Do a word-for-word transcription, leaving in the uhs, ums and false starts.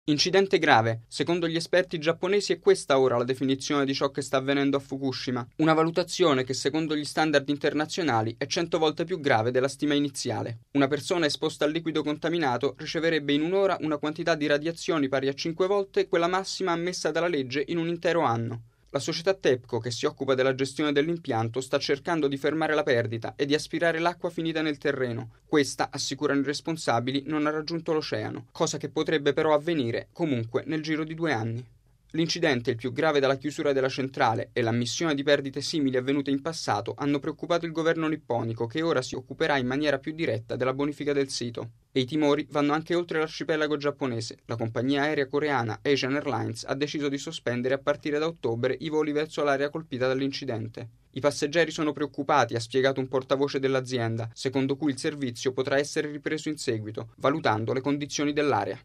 Incidente grave. Secondo gli esperti giapponesi è questa ora la definizione di ciò che sta avvenendo a Fukushima, una valutazione che secondo gli standard internazionali è cento volte più grave della stima iniziale. Una persona esposta al liquido contaminato riceverebbe in un'ora una quantità di radiazioni pari a cinque volte quella massima ammessa dalla legge in un intero anno. La società TEPCO, che si occupa della gestione dell'impianto, sta cercando di fermare la perdita e di aspirare l'acqua finita nel terreno. Questa, assicurano i responsabili, non ha raggiunto l'oceano, cosa che potrebbe però avvenire comunque nel giro di due anni. L'incidente, il più grave dalla chiusura della centrale, e l'ammissione di perdite simili avvenute in passato hanno preoccupato il governo nipponico, che ora si occuperà in maniera più diretta della bonifica del sito. E i timori vanno anche oltre l'arcipelago giapponese. La compagnia aerea coreana Asian Airlines ha deciso di sospendere a partire da ottobre i voli verso l'area colpita dall'incidente. I passeggeri sono preoccupati, ha spiegato un portavoce dell'azienda, secondo cui il servizio potrà essere ripreso in seguito, valutando le condizioni dell'area.